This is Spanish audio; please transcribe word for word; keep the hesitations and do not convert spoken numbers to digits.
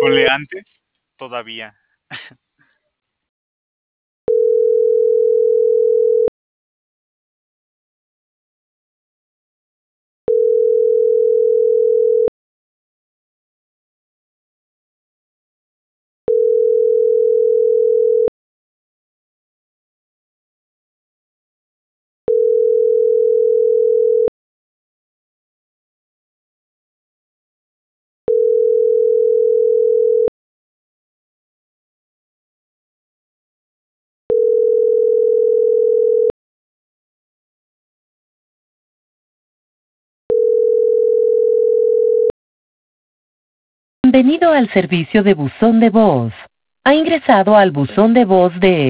ponle antes, todavía. Bienvenido al servicio de buzón de voz. Ha ingresado al buzón de voz de